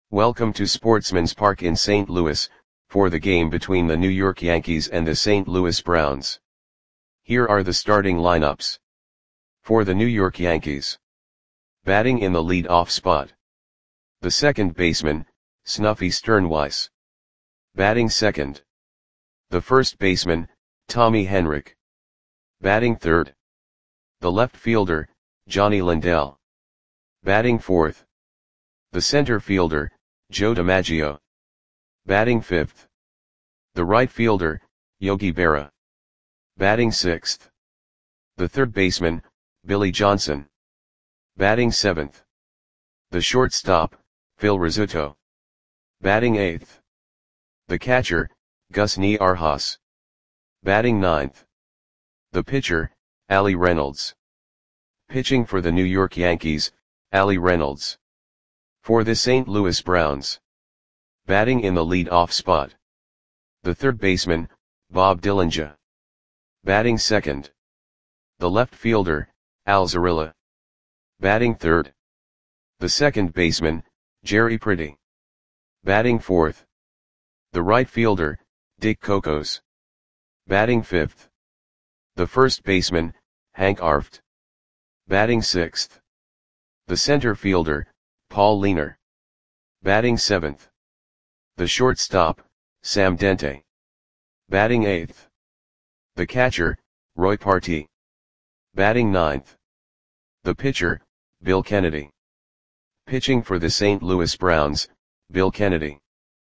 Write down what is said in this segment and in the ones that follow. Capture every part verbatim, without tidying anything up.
Welcome to Sportsman's Park in Saint Louis, for the game between the New York Yankees and the Saint Louis Browns. Here are the starting lineups. For the New York Yankees. Batting in the lead-off spot. The second baseman, Snuffy Sternweiss. Batting second. The first baseman, Tommy Henrich. Batting third. The left fielder, Johnny Lindell. Batting fourth. The center fielder, Joe DiMaggio. Batting fifth. The right fielder, Yogi Berra. Batting sixth. The third baseman, Billy Johnson. Batting seventh. The shortstop, Phil Rizzuto. Batting eighth. The catcher, Gus Niarhas. Batting ninth. The pitcher, Ali Reynolds. Pitching for the New York Yankees, Ali Reynolds. For the Saint Louis Browns. Batting in the lead-off spot. The third baseman, Bob Dillinger. Batting second. The left fielder, Al Zarilla. Batting third. The second baseman, Jerry Pretty. Batting fourth. The right fielder, Dick Cocos. Batting fifth. The first baseman, Hank Arft. Batting sixth. The center fielder, Paul Leaner. Batting seventh. The shortstop, Sam Dente. Batting eighth. The catcher, Roy Partee. Batting ninth. The pitcher, Bill Kennedy. Pitching for the Saint Louis Browns, Bill Kennedy.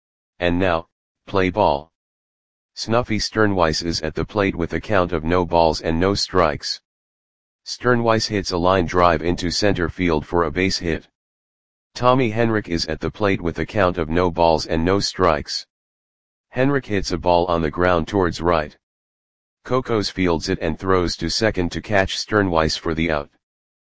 And now, play ball. Snuffy Sternweiss is at the plate with a count of no balls and no strikes. Sternweiss hits a line drive into center field for a base hit. Tommy Henrich is at the plate with a count of no balls and no strikes. Henrich hits a ball on the ground towards right. Cocos fields it and throws to second to catch Sternweiss for the out.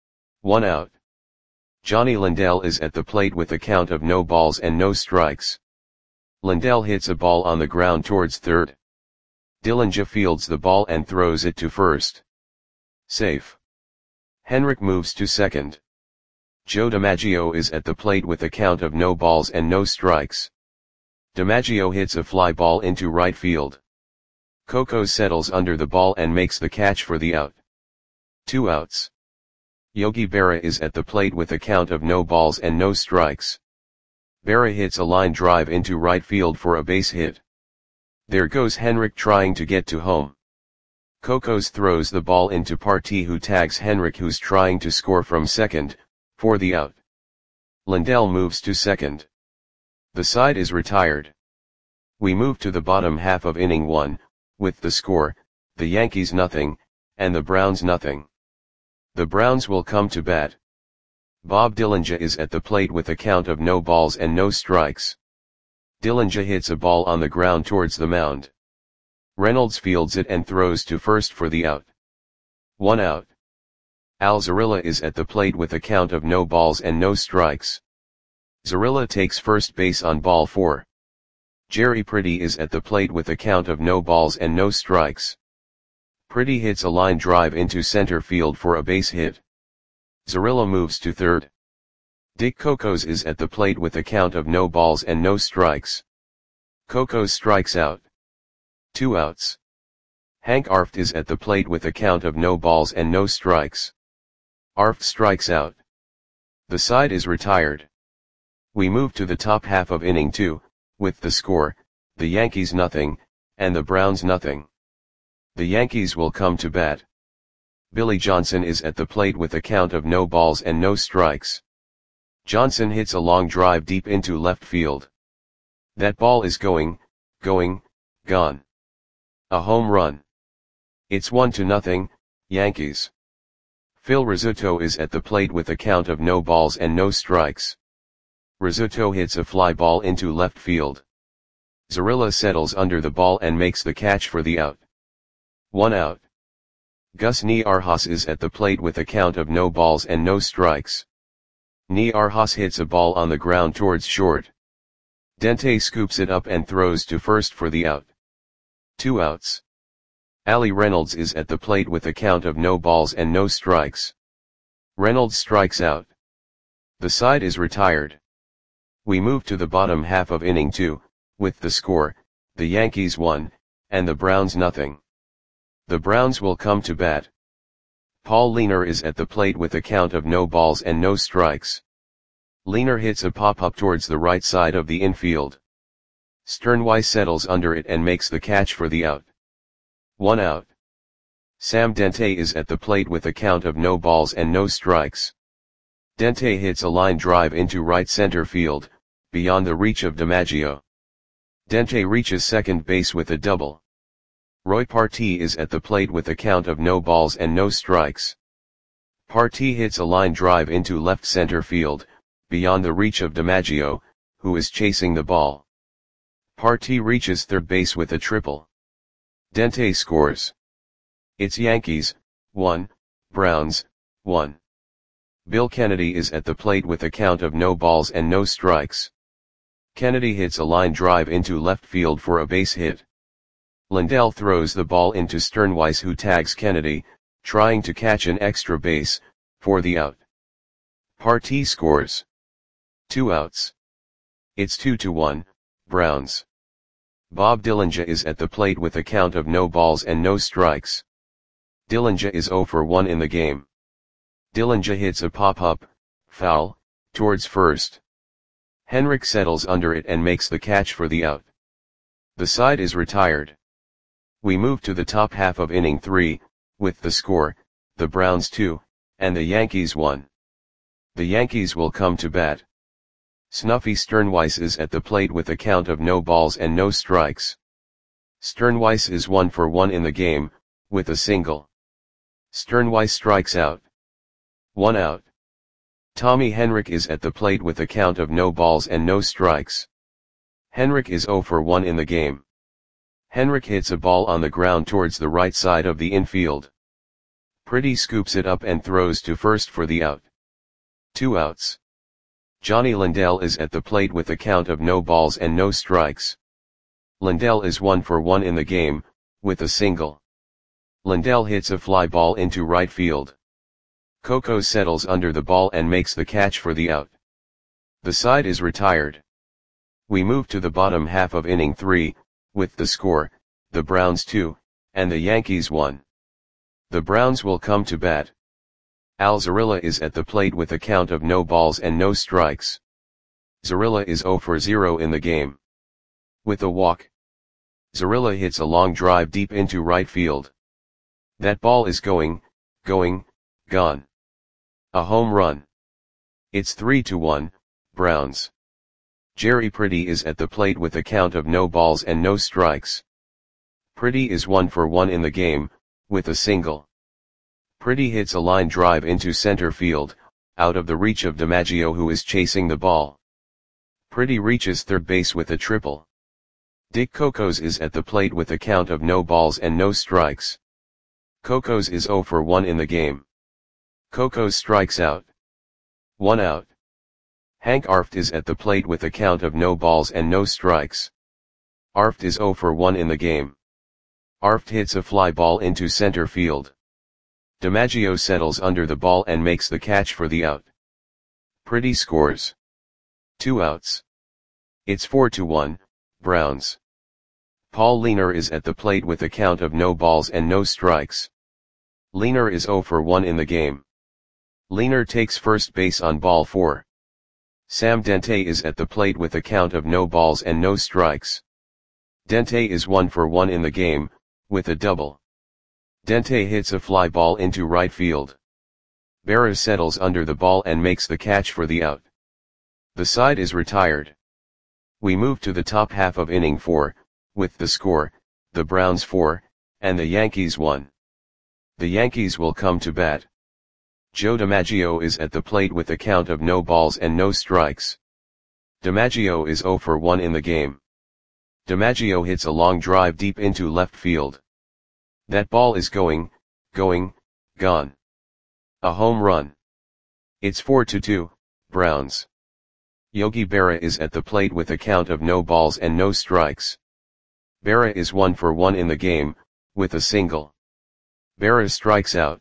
One out. Johnny Lindell is at the plate with a count of no balls and no strikes. Lindell hits a ball on the ground towards third. Dillinger fields the ball and throws it to first. Safe. Henrich moves to second. Joe DiMaggio is at the plate with a count of no balls and no strikes. DiMaggio hits a fly ball into right field. Cocos settles under the ball and makes the catch for the out. Two outs. Yogi Berra is at the plate with a count of no balls and no strikes. Berra hits a line drive into right field for a base hit. There goes Henrich trying to get to home. Cocos throws the ball into Partee, who tags Henrich, who's trying to score from second, for the out. Lindell moves to second. The side is retired. We move to the bottom half of inning one, with the score, the Yankees nothing, and the Browns nothing. The Browns will come to bat. Bob Dillinger is at the plate with a count of no balls and no strikes. Dillinger hits a ball on the ground towards the mound. Reynolds fields it and throws to first for the out. One out. Al Zarilla is at the plate with a count of no balls and no strikes. Zarilla takes first base on ball four. Jerry Pretty is at the plate with a count of no balls and no strikes. Pretty hits a line drive into center field for a base hit. Zarilla moves to third. Dick Cocos is at the plate with a count of no balls and no strikes. Cocos strikes out. Two outs. Hank Arft is at the plate with a count of no balls and no strikes. Arft strikes out. The side is retired. We move to the top half of inning two, with the score, the Yankees nothing, and the Browns nothing. The Yankees will come to bat. Billy Johnson is at the plate with a count of no balls and no strikes. Johnson hits a long drive deep into left field. That ball is going, going, gone. A home run. It's one to nothing, Yankees. Phil Rizzuto is at the plate with a count of no balls and no strikes. Rizzuto hits a fly ball into left field. Zarilla settles under the ball and makes the catch for the out. One out. Gus Niarhas is at the plate with a count of no balls and no strikes. Niarhas hits a ball on the ground towards short. Dente scoops it up and throws to first for the out. Two outs. Ali Reynolds is at the plate with a count of no balls and no strikes. Reynolds strikes out. The side is retired. We move to the bottom half of inning two, with the score, the Yankees one, and the Browns nothing. The Browns will come to bat. Paul Lehner is at the plate with a count of no balls and no strikes. Lehner hits a pop-up towards the right side of the infield. Sternweiss settles under it and makes the catch for the out. One out. Sam Dente is at the plate with a count of no balls and no strikes. Dente hits a line drive into right center field, beyond the reach of DiMaggio. Dente reaches second base with a double. Roy Partee is at the plate with a count of no balls and no strikes. Partee hits a line drive into left center field, beyond the reach of DiMaggio, who is chasing the ball. Partee reaches third base with a triple. Dente scores. It's Yankees, one, Browns, one. Bill Kennedy is at the plate with a count of no balls and no strikes. Kennedy hits a line drive into left field for a base hit. Lindell throws the ball into Sternweiss, who tags Kennedy, trying to catch an extra base, for the out. Partee scores. Two outs. It's two to one, Browns. Bob Dillinger is at the plate with a count of no balls and no strikes. Dillinger is zero for one in the game. Dillinger hits a pop-up, foul, towards first. Henrik settles under it and makes the catch for the out. The side is retired. We move to the top half of inning three, with the score, the Browns two, and the Yankees one. The Yankees will come to bat. Snuffy Sternweiss is at the plate with a count of no balls and no strikes. Sternweiss is one for one in the game, with a single. Sternweiss strikes out. One out. Tommy Henrik is at the plate with a count of no balls and no strikes. Henrik is zero for one in the game. Henrik hits a ball on the ground towards the right side of the infield. Pretty scoops it up and throws to first for the out. Two outs. Johnny Lindell is at the plate with a count of no balls and no strikes. Lindell is one for one in the game, with a single. Lindell hits a fly ball into right field. Coco settles under the ball and makes the catch for the out. The side is retired. We move to the bottom half of inning three, with the score, the Browns two, and the Yankees one. The Browns will come to bat. Al Zarilla is at the plate with a count of no balls and no strikes. Zarilla is zero for zero in the game. With a walk. Zarilla hits a long drive deep into right field. That ball is going, going, gone. A home run. It's three to one, Browns. Jerry Pretty is at the plate with a count of no balls and no strikes. Pretty is one for one in the game, with a single. Pretty hits a line drive into center field, out of the reach of DiMaggio, who is chasing the ball. Pretty reaches third base with a triple. Dick Cocos is at the plate with a count of no balls and no strikes. Cocos is zero for one in the game. Cocos strikes out. One out. Hank Arft is at the plate with a count of no balls and no strikes. Arft is zero for one in the game. Arft hits a fly ball into center field. DiMaggio settles under the ball and makes the catch for the out. Pretty scores. Two outs. It's four to one, Browns. Paul Lehner is at the plate with a count of no balls and no strikes. Lehner is zero for one in the game. Lehner takes first base on ball four. Sam Dente is at the plate with a count of no balls and no strikes. Dente is one for one in the game, with a double. Dente hits a fly ball into right field. Berra settles under the ball and makes the catch for the out. The side is retired. We move to the top half of inning four, with the score, the Browns four, and the Yankees one. The Yankees will come to bat. Joe DiMaggio is at the plate with a count of no balls and no strikes. DiMaggio is zero for one in the game. DiMaggio hits a long drive deep into left field. That ball is going, going, gone. A home run. It's four to two, Browns. Yogi Berra is at the plate with a count of no balls and no strikes. Berra is one for one in the game, with a single. Berra strikes out.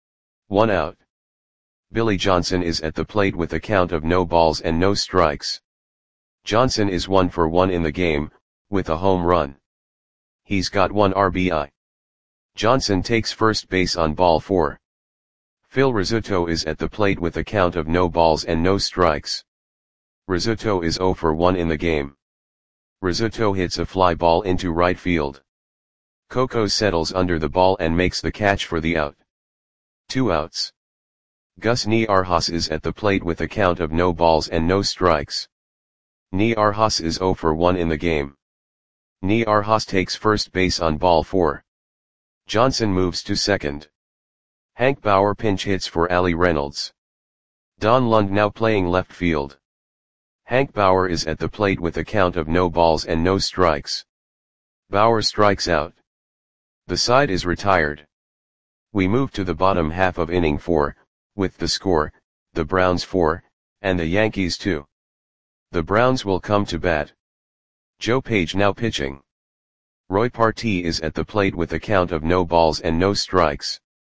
One out. Billy Johnson is at the plate with a count of no balls and no strikes. Johnson is one for one in the game, with a home run. He's got one R B I. Johnson takes first base on ball four. Phil Rizzuto is at the plate with a count of no balls and no strikes. Rizzuto is zero for one in the game. Rizzuto hits a fly ball into right field. Coco settles under the ball and makes the catch for the out. Two outs. Gus Niarjas is at the plate with a count of no balls and no strikes. Niarjas is zero for one in the game. Niarjas takes first base on ball four. Johnson moves to second. Hank Bauer pinch hits for Ali Reynolds. Don Lund now playing left field. Hank Bauer is at the plate with a count of no balls and no strikes. Bauer strikes out. The side is retired. We move to the bottom half of inning four, with the score, the Browns four, and the Yankees two. The Browns will come to bat. Joe Page now pitching. Roy Partee is at the plate with a count of no balls and no strikes.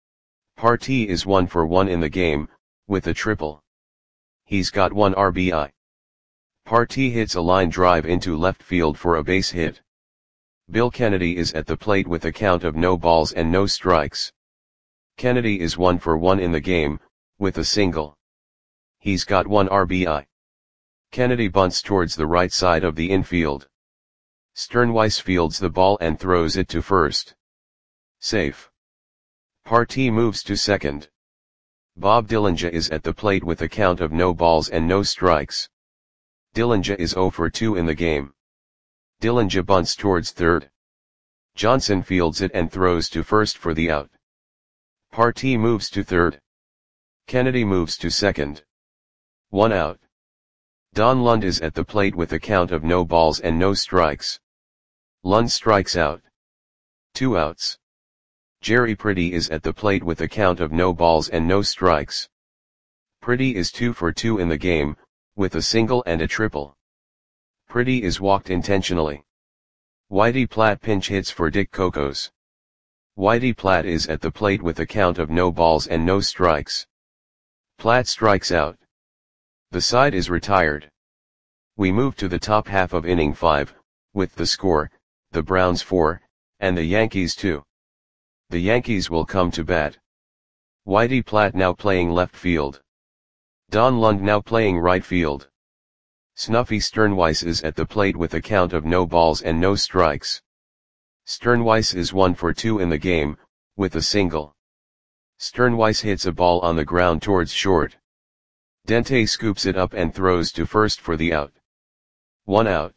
Partee is one for one in the game, with a triple. He's got one R B I. Partee hits a line drive into left field for a base hit. Bill Kennedy is at the plate with a count of no balls and no strikes. Kennedy is one for one in the game, with a single. He's got one R B I. Kennedy bunts towards the right side of the infield. Sternweiss fields the ball and throws it to first. Safe. Partee moves to second. Bob Dillinger is at the plate with a count of no balls and no strikes. Dillinger is zero for two in the game. Dillinger bunts towards third. Johnson fields it and throws to first for the out. Partee moves to third. Kennedy moves to second. One out. Don Lund is at the plate with a count of no balls and no strikes. Lund strikes out. Two outs. Jerry Pretty is at the plate with a count of no balls and no strikes. Pretty is two for two in the game, with a single and a triple. Pretty is walked intentionally. Whitey Platt pinch hits for Dick Cocos. Whitey Platt is at the plate with a count of no balls and no strikes. Platt strikes out. The side is retired. We move to the top half of inning five, with the score, the Browns four, and the Yankees two. The Yankees will come to bat. Whitey Platt now playing left field. Don Lund now playing right field. Snuffy Sternweiss is at the plate with a count of no balls and no strikes. Sternweiss is one for two in the game, with a single. Sternweiss hits a ball on the ground towards short. Dente scoops it up and throws to first for the out. One out.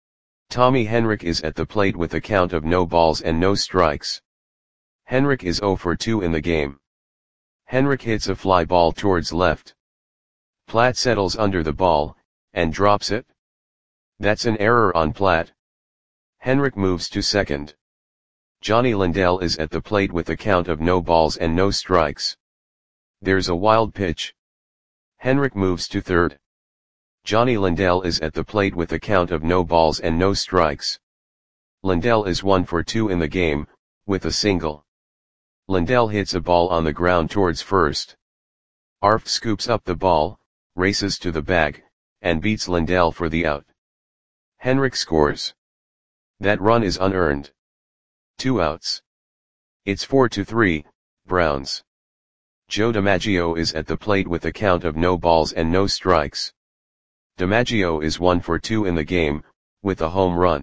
Tommy Henrich is at the plate with a count of no balls and no strikes. Henrich is zero for two in the game. Henrich hits a fly ball towards left. Platt settles under the ball, and drops it. That's an error on Platt. Henrich moves to second. Johnny Lindell is at the plate with a count of no balls and no strikes. There's a wild pitch. Henrich moves to third. Johnny Lindell is at the plate with a count of no balls and no strikes. Lindell is one for two in the game, with a single. Lindell hits a ball on the ground towards first. Arft scoops up the ball, races to the bag, and beats Lindell for the out. Henrich scores. That run is unearned. Two outs. It's four to three, Browns. Joe DiMaggio is at the plate with a count of no balls and no strikes. DiMaggio is one for two in the game, with a home run.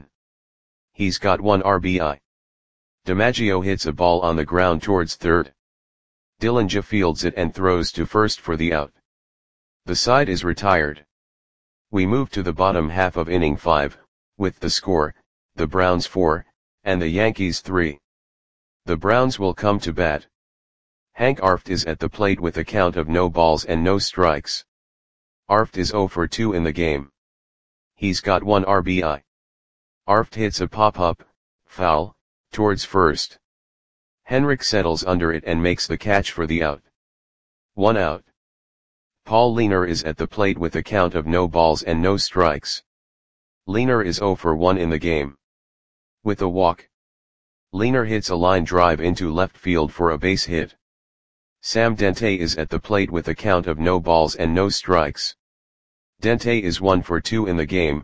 He's got one R B I. DiMaggio hits a ball on the ground towards third. Dillinger fields it and throws to first for the out. The side is retired. We move to the bottom half of inning five, with the score, the Browns four, and the Yankees three. The Browns will come to bat. Hank Arft is at the plate with a count of no balls and no strikes. Arft is zero for two in the game. He's got one R B I. Arft hits a pop-up, foul, towards first. Henrich settles under it and makes the catch for the out. One out. Paul Leiner is at the plate with a count of no balls and no strikes. Leiner is zero for one in the game. With a walk. Leiner hits a line drive into left field for a base hit. Sam Dente is at the plate with a count of no balls and no strikes. Dente is one for two in the game,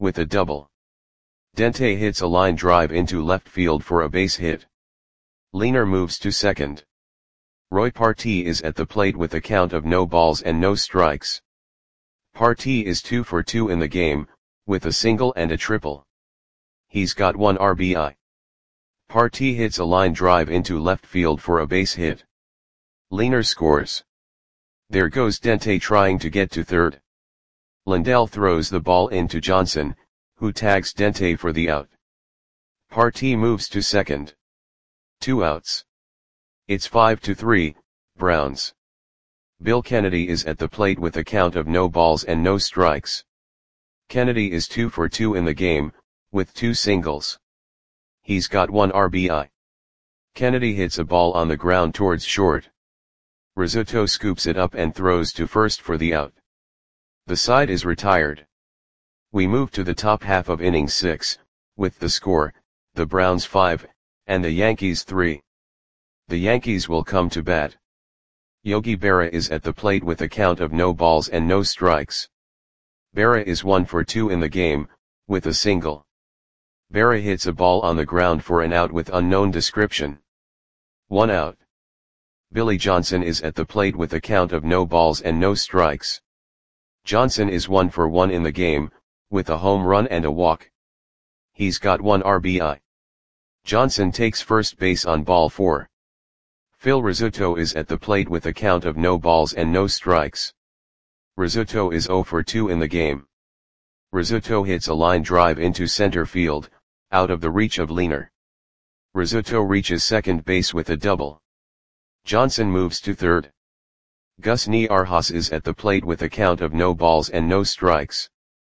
with a double. Dente hits a line drive into left field for a base hit. Lehner moves to second. Roy Partee is at the plate with a count of no balls and no strikes. Partee is two for two in the game, with a single and a triple. He's got one R B I. Partee hits a line drive into left field for a base hit. Lehner scores. There goes Dente trying to get to third. Lindell throws the ball into Johnson, who tags Dente for the out. Partee moves to second. Two outs. It's five to three, Browns. Bill Kennedy is at the plate with a count of no balls and no strikes. Kennedy is two for two in the game, with two singles. He's got one R B I. Kennedy hits a ball on the ground towards short. Rizzuto scoops it up and throws to first for the out. The side is retired. We move to the top half of inning six, with the score, the Browns five, and the Yankees three. The Yankees will come to bat. Yogi Berra is at the plate with a count of no balls and no strikes. Berra is one for two in the game, with a single. Berra hits a ball on the ground for an out with unknown description. One out. Billy Johnson is at the plate with a count of no balls and no strikes. Johnson is one for one in the game, with a home run and a walk. He's got one R B I. Johnson takes first base on ball four. Phil Rizzuto is at the plate with a count of no balls and no strikes. Rizzuto is zero for two in the game. Rizzuto hits a line drive into center field, out of the reach of Lehner. Rizzuto reaches second base with a double. Johnson moves to third. Gus Niarhas is at the plate with a count of no balls and no strikes.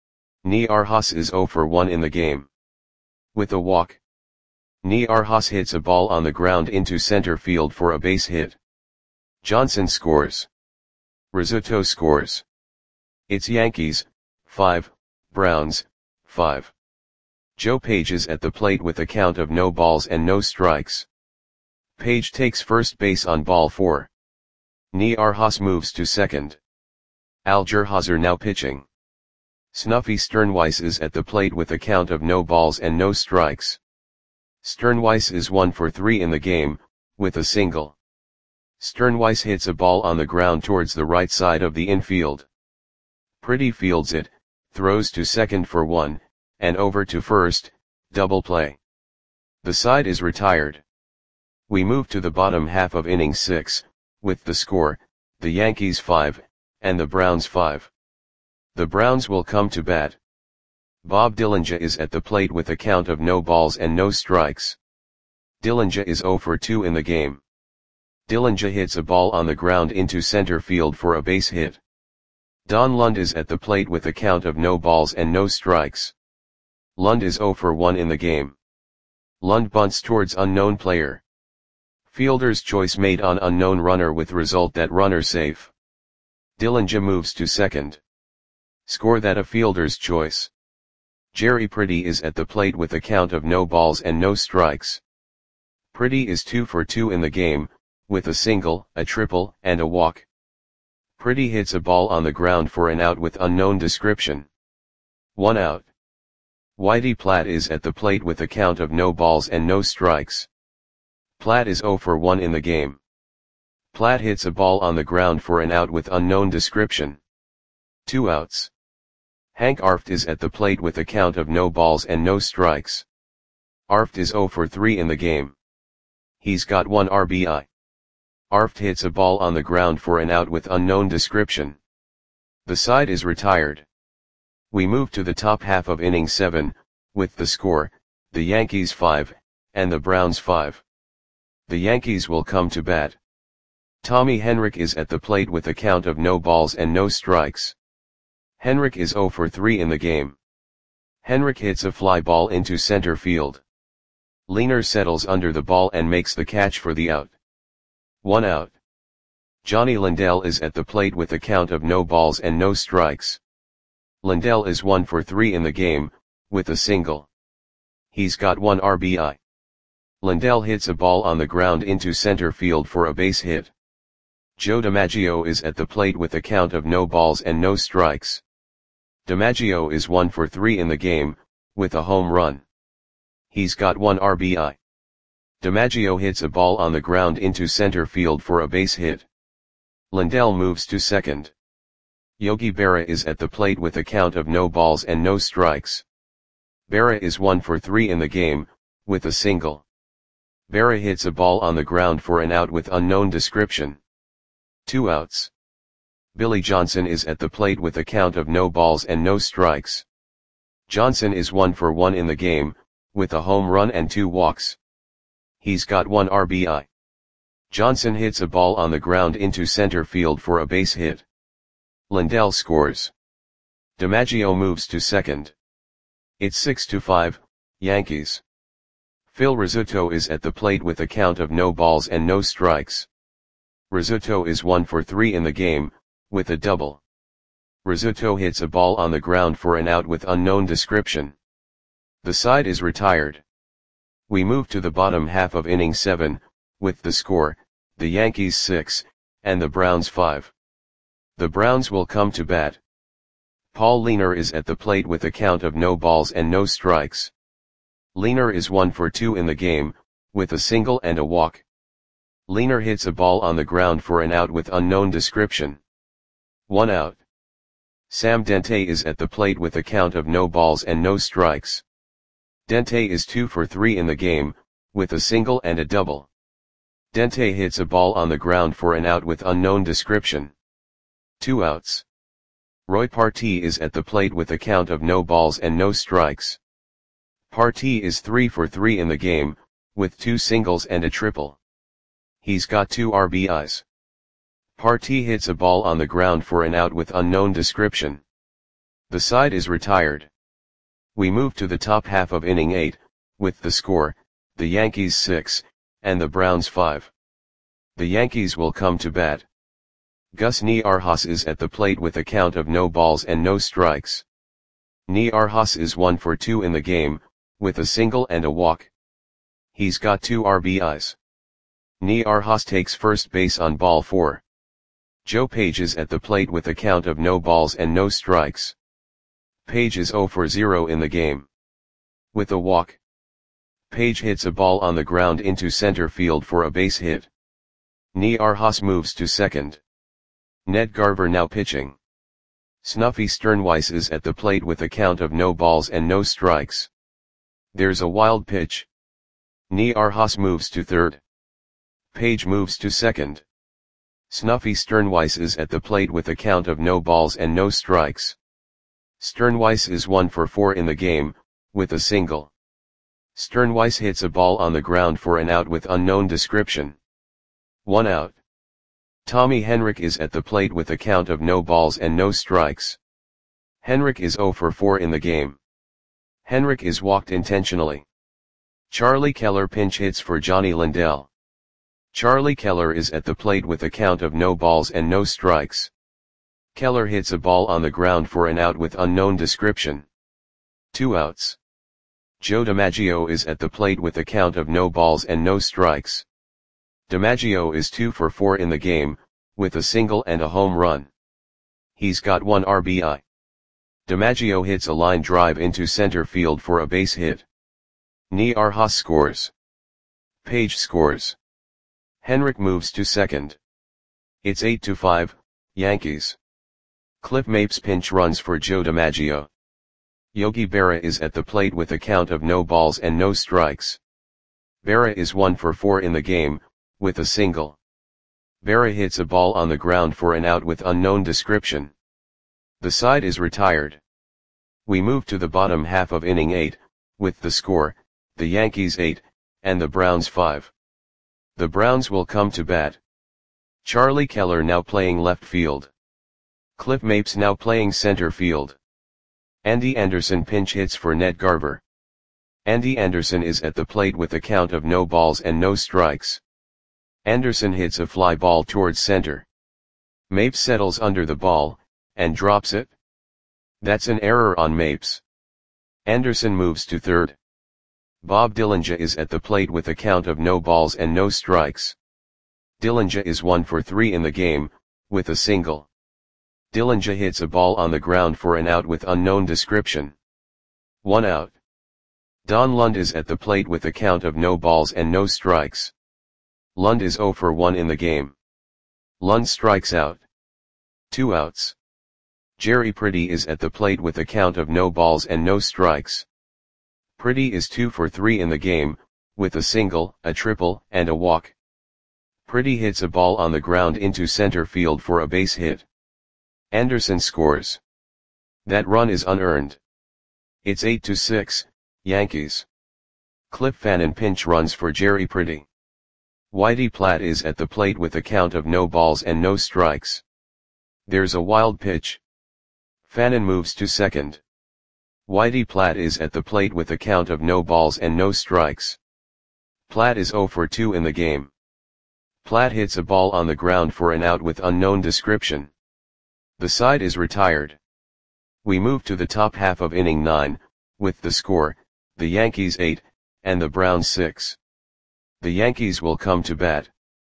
Niarhas is zero for one in the game. With a walk. Niarhas hits a ball on the ground into center field for a base hit. Johnson scores. Rizzuto scores. It's Yankees, five, Browns, five. Joe Page is at the plate with a count of no balls and no strikes. Page takes first base on ball four. Niarhas moves to second. Al Gerhazer now pitching. Snuffy Sternweiss is at the plate with a count of no balls and no strikes. Sternweiss is one for three in the game, with a single. Sternweiss hits a ball on the ground towards the right side of the infield. Pretty fields it, throws to second for one, and over to first, double play. The side is retired. We move to the bottom half of inning six, with the score, the Yankees five, and the Browns five. The Browns will come to bat. Bob Dillinger is at the plate with a count of no balls and no strikes. Dillinger is zero for two in the game. Dillinger hits a ball on the ground into center field for a base hit. Don Lund is at the plate with a count of no balls and no strikes. Lund is zero for one in the game. Lund bunts towards unknown player. Fielder's choice made on unknown runner with result that runner safe. Dillinger moves to second. Score that a fielder's choice. Jerry Pretty is at the plate with a count of no balls and no strikes. Pretty is two for two in the game, with a single, a triple, and a walk. Pretty hits a ball on the ground for an out with unknown description. One out. Whitey Platt is at the plate with a count of no balls and no strikes. Platt is zero for one in the game. Platt hits a ball on the ground for an out with unknown description. Two outs. Hank Arft is at the plate with a count of no balls and no strikes. Arft is zero for three in the game. He's got one R B I. Arft hits a ball on the ground for an out with unknown description. The side is retired. We move to the top half of inning seven, with the score, the Yankees five, and the Browns five. The Yankees will come to bat. Tommy Henrich is at the plate with a count of no balls and no strikes. Henrich is zero for three in the game. Henrich hits a fly ball into center field. Lehner settles under the ball and makes the catch for the out. One out. Johnny Lindell is at the plate with a count of no balls and no strikes. Lindell is one for three in the game, with a single. He's got one R B I. Lindell hits a ball on the ground into center field for a base hit. Joe DiMaggio is at the plate with a count of no balls and no strikes. DiMaggio is one for three in the game, with a home run. He's got one R B I. DiMaggio hits a ball on the ground into center field for a base hit. Lindell moves to second. Yogi Berra is at the plate with a count of no balls and no strikes. Berra is one for three in the game, with a single. Berra hits a ball on the ground for an out with unknown description. Two outs. Billy Johnson is at the plate with a count of no balls and no strikes. Johnson is one for one in the game, with a home run and two walks. He's got one R B I. Johnson hits a ball on the ground into center field for a base hit. Lindell scores. DiMaggio moves to second. It's six to five, Yankees. Phil Rizzuto is at the plate with a count of no balls and no strikes. Rizzuto is one for three in the game, with a double. Rizzuto hits a ball on the ground for an out with unknown description. The side is retired. We move to the bottom half of inning seven, with the score, the Yankees six, and the Browns five. The Browns will come to bat. Paul Leiner is at the plate with a count of no balls and no strikes. Leiner is one for two in the game, with a single and a walk. Leiner hits a ball on the ground for an out with unknown description. One out. Sam Dente is at the plate with a count of no balls and no strikes. Dente is two for three in the game, with a single and a double. Dente hits a ball on the ground for an out with unknown description. Two outs. Roy Partee is at the plate with a count of no balls and no strikes. Partee is three for three in the game, with two singles and a triple. He's got two R B Is. Partee hits a ball on the ground for an out with unknown description. The side is retired. We move to the top half of inning eight, with the score, the Yankees six, and the Browns five. The Yankees will come to bat. Gus Niarchos is at the plate with a count of no balls and no strikes. Niarchos is one for two in the game, with a single and a walk. He's got two R B Is. Niarchos takes first base on ball four. Joe Page is at the plate with a count of no balls and no strikes. Page is zero for zero in the game. With a walk. Page hits a ball on the ground into center field for a base hit. Niarchos moves to second. Ned Garver now pitching. Snuffy Sternweiss is at the plate with a count of no balls and no strikes. There's a wild pitch. Niarchos moves to third. Page moves to second. Snuffy Sternweiss is at the plate with a count of no balls and no strikes. Sternweiss is one for four in the game, with a single. Sternweiss hits a ball on the ground for an out with unknown description. One out. Tommy Henrich is at the plate with a count of no balls and no strikes. Henrich is zero for four in the game. Henrich is walked intentionally. Charlie Keller pinch hits for Johnny Lindell. Charlie Keller is at the plate with a count of no balls and no strikes. Keller hits a ball on the ground for an out with unknown description. Two outs. Joe DiMaggio is at the plate with a count of no balls and no strikes. DiMaggio is two for four in the game, with a single and a home run. He's got one R B I. DiMaggio hits a line drive into center field for a base hit. Niarchos scores. Page scores. Henrich moves to second. It's eight to five, Yankees. Cliff Mapes pinch runs for Joe DiMaggio. Yogi Berra is at the plate with a count of no balls and no strikes. Berra is one for four in the game, with a single. Berra hits a ball on the ground for an out with unknown description. The side is retired. We move to the bottom half of inning eight, with the score, the Yankees eight, and the Browns five. The Browns will come to bat. Charlie Keller now playing left field. Cliff Mapes now playing center field. Andy Anderson pinch hits for Ned Garver. Andy Anderson is at the plate with a count of no balls and no strikes. Anderson hits a fly ball towards center. Mapes settles under the ball, and drops it. That's an error on Mapes. Anderson moves to third. Bob Dillinger is at the plate with a count of no balls and no strikes. Dillinger is one for three in the game, with a single. Dillinger hits a ball on the ground for an out with unknown description. One out. Don Lund is at the plate with a count of no balls and no strikes. Lund is zero for one in the game. Lund strikes out. Two outs. Jerry Pretty is at the plate with a count of no balls and no strikes. Pretty is two for three in the game, with a single, a triple, and a walk. Pretty hits a ball on the ground into center field for a base hit. Anderson scores. That run is unearned. It's eight to six, Yankees. Cliff Fannin pinch runs for Jerry Pretty. Whitey Platt is at the plate with a count of no balls and no strikes. There's a wild pitch. Fannin moves to second. Whitey Platt is at the plate with a count of no balls and no strikes. Platt is zero for two in the game. Platt hits a ball on the ground for an out with unknown description. The side is retired. We move to the top half of inning nine, with the score, the Yankees eight, and the Browns six. The Yankees will come to bat.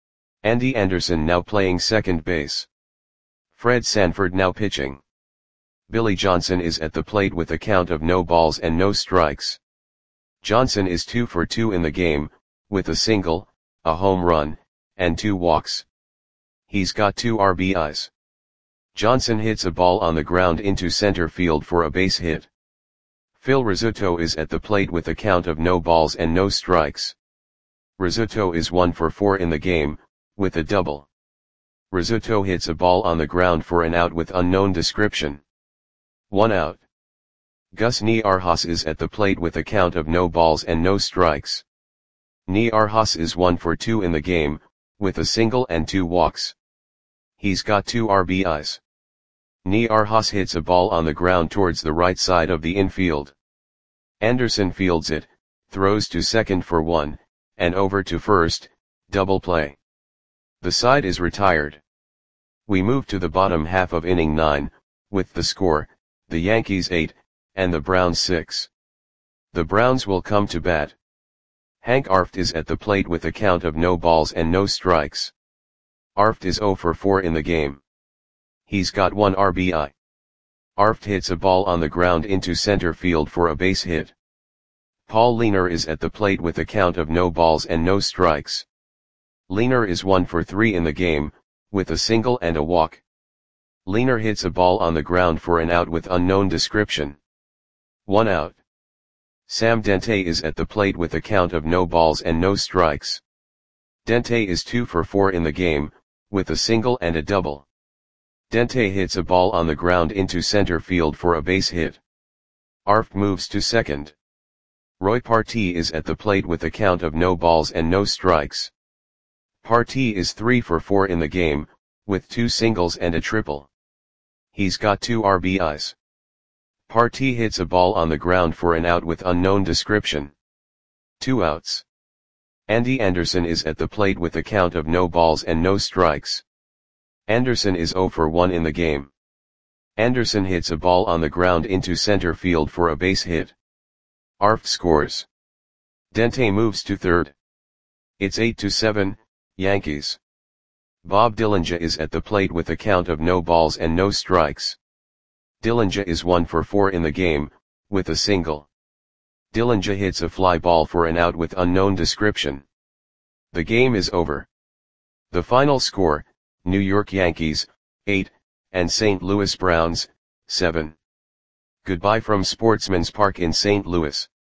Andy Anderson now playing second base. Fred Sanford now pitching. Billy Johnson is at the plate with a count of no balls and no strikes. Johnson is two for two in the game, with a single, a home run, and two walks. He's got two R B Is. Johnson hits a ball on the ground into center field for a base hit. Phil Rizzuto is at the plate with a count of no balls and no strikes. Rizzuto is one for four in the game, with a double. Rizzuto hits a ball on the ground for an out with unknown description. One out. Gus Niarhas is at the plate with a count of no balls and no strikes. Niarhas is one for two in the game, with a single and two walks. He's got two R B Is. Niarhas hits a ball on the ground towards the right side of the infield. Anderson fields it, throws to second for one, and over to first, double play. The side is retired. We move to the bottom half of inning nine, with the score, the Yankees eight, and the Browns six. The Browns will come to bat. Hank Arft is at the plate with a count of no balls and no strikes. Arft is zero for four in the game. He's got one R B I. Arft hits a ball on the ground into center field for a base hit. Paul Leaner is at the plate with a count of no balls and no strikes. Leaner is one for three in the game, with a single and a walk. Leaner hits a ball on the ground for an out with unknown description. One out. Sam Dente is at the plate with a count of no balls and no strikes. Dente is two for four in the game, with a single and a double. Dente hits a ball on the ground into center field for a base hit. Arft moves to second. Roy Partee is at the plate with a count of no balls and no strikes. Partee is three for four in the game, with two singles and a triple. He's got two R B Is. Partee hits a ball on the ground for an out with unknown description. Two outs. Andy Anderson is at the plate with a count of no balls and no strikes. Anderson is zero for one in the game. Anderson hits a ball on the ground into center field for a base hit. Arft scores. Dente moves to third. It's eight to seven, Yankees. Bob Dillinger is at the plate with a count of no balls and no strikes. Dillinger is one for four in the game, with a single. Dillinger hits a fly ball for an out with unknown description. The game is over. The final score, New York Yankees, eight, and Saint Louis Browns, seven. Goodbye from Sportsman's Park in Saint Louis.